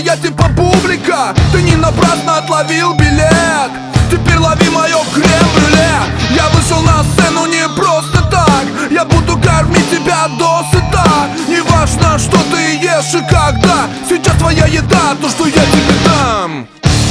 я типа публика. Ты не напрасно отловил билет, теперь лови мое крем-брюле. Я вышел на сцену не просто так, я буду кормить тебя досыта. Не важно, что ты ешь и когда, сейчас твоя еда, то, что я тебе дам.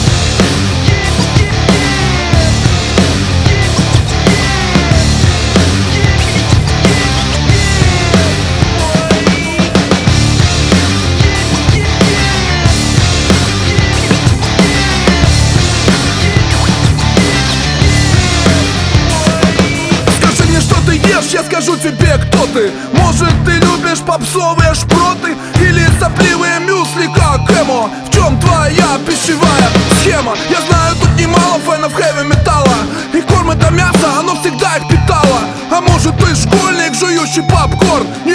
Я скажу тебе, кто ты. Может, ты любишь попсовые шпроты или сопливые мюсли, как эмо? В чем твоя пищевая схема? Я знаю, тут немало фэнов хэви-металла, и корм это мясо, оно всегда их питало. А может, ты школьник, жующий попкорн?